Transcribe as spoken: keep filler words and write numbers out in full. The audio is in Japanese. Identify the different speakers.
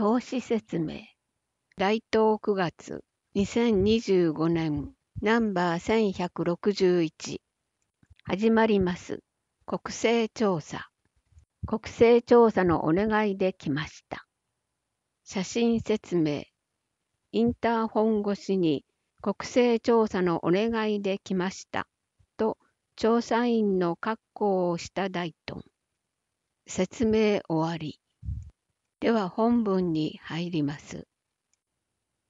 Speaker 1: 表紙説明。大東くがつにせんにじゅうごねんナンバーせんひゃくろくじゅういち始まります。国勢調査。国勢調査のお願いで来ました。写真説明。インターホン越しに国勢調査のお願いで来ましたと調査員の格好をした大東。説明終わり。では本文に入ります。